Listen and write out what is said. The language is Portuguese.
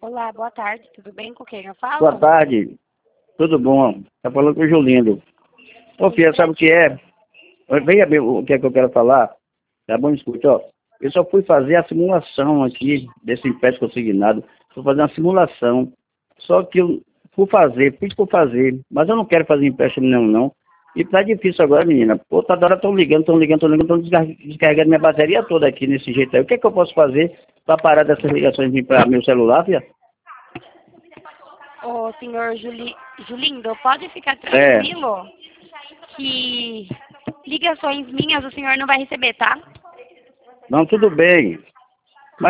Olá, boa tarde, tudo bem? Com quem eu falo? Boa tarde, tudo bom? Tá falando com o Julindo. Ô, filha, sabe o que é? Venha ver o que é que eu quero falar. Tá bom? Escute, ó. Eu só fui fazer a simulação aqui desse empréstimo consignado. Fui fazer uma simulação. Só que eu fiz por fazer. Mas eu não quero fazer empréstimo nenhum, não. E tá difícil agora, menina. Pô, toda hora estão estão descarregando minha bateria toda aqui nesse jeito aí. O que é que eu posso fazer para parar dessas ligações para meu celular, filha? Ô, senhor Julindo, pode ficar É. tranquilo que ligações minhas o senhor não vai receber, tá? Não, tudo bem.